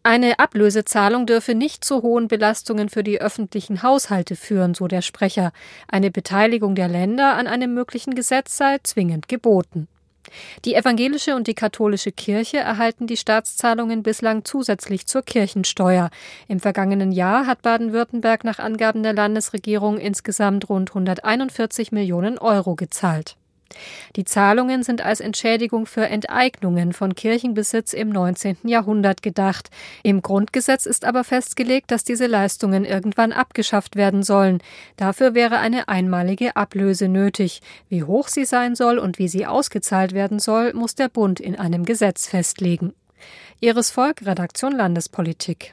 Eine Ablösezahlung dürfe nicht zu hohen Belastungen für die öffentlichen Haushalte führen, so der Sprecher. Eine Beteiligung der Länder an einem möglichen Gesetz sei zwingend geboten. Die evangelische und die katholische Kirche erhalten die Staatszahlungen bislang zusätzlich zur Kirchensteuer. Im vergangenen Jahr hat Baden-Württemberg nach Angaben der Landesregierung insgesamt rund 141 Millionen Euro gezahlt. Die Zahlungen sind als Entschädigung für Enteignungen von Kirchenbesitz im 19. Jahrhundert gedacht. Im Grundgesetz ist aber festgelegt, dass diese Leistungen irgendwann abgeschafft werden sollen. Dafür wäre eine einmalige Ablöse nötig. Wie hoch sie sein soll und wie sie ausgezahlt werden soll, muss der Bund in einem Gesetz festlegen. Iris Volk, Redaktion Landespolitik.